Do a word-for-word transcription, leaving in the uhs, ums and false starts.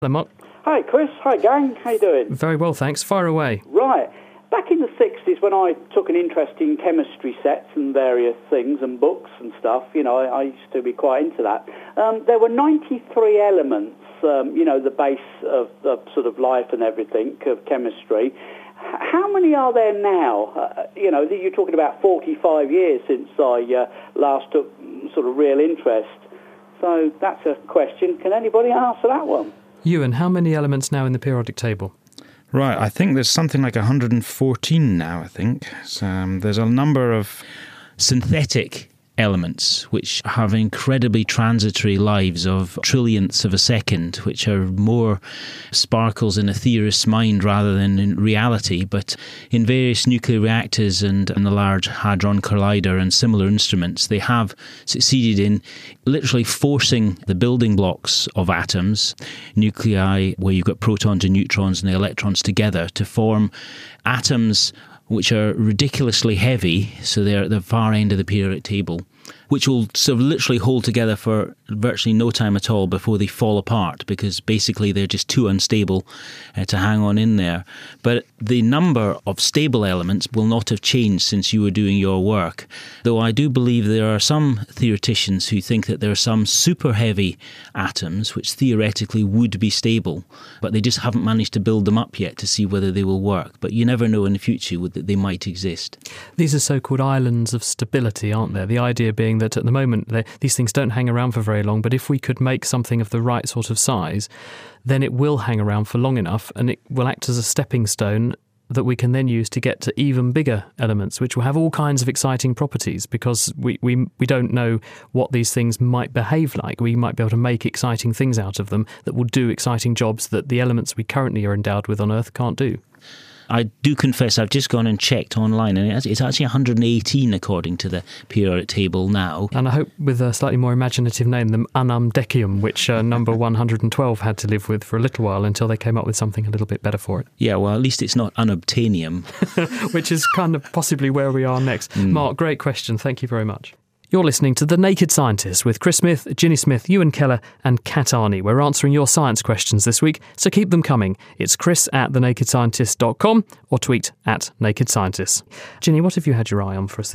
Hello, Mark. Hi, Chris. Hi, gang. How you doing? Very well, thanks. Fire away. Right. Back in the sixties, when I took an interest in chemistry sets and various things and books and stuff, you know, I, I used to be quite into that. Um, there were ninety-three elements, um, you know, the base of, of sort of life and everything, of chemistry. H- how many are there now? Uh, you know, you're talking about forty-five years since I uh, last took sort of real interest. So that's a question. Can anybody answer that one? Ewan, how many elements now in the periodic table? Right, I think there's something like one hundred fourteen now, I think. So, um, there's a number of synthetic elements which have incredibly transitory lives of trillionths of a second, which are more sparkles in a theorist's mind rather than in reality. But in various nuclear reactors and in the Large Hadron Collider and similar instruments, they have succeeded in literally forcing the building blocks of atoms, nuclei, where you've got protons and neutrons and the electrons together, to form atoms which are ridiculously heavy, so they're at the far end of the periodic table, which will sort of literally hold together for virtually no time at all before they fall apart, because basically they're just too unstable uh, to hang on in there. But the number of stable elements will not have changed since you were doing your work, though I do believe there are some theoreticians who think that there are some super heavy atoms which theoretically would be stable, but they just haven't managed to build them up yet to see whether they will work. But you never know in the future that they might exist. These are so-called islands of stability, aren't there? The idea being that at the moment these things don't hang around for very long, but if we could make something of the right sort of size, then it will hang around for long enough and it will act as a stepping stone that we can then use to get to even bigger elements, which will have all kinds of exciting properties, because we, we, we don't know what these things might behave like. We might be able to make exciting things out of them that will do exciting jobs that the elements we currently are endowed with on Earth can't do. I do confess I've just gone and checked online, and it's actually one hundred eighteen according to the periodic table now. And I hope with a slightly more imaginative name than Unum Decium, which uh, number one hundred twelve had to live with for a little while until they came up with something a little bit better for it. Yeah, well, at least it's not unobtainium. Which is kind of possibly where we are next. Mm. Mark, great question. Thank you very much. You're listening to The Naked Scientist with Chris Smith, Ginny Smith, Ewan Keller and Kat Arney. We're answering your science questions this week, so keep them coming. It's chris at the naked scientist dot com or tweet at Naked Scientist. Ginny, what have you had your eye on for us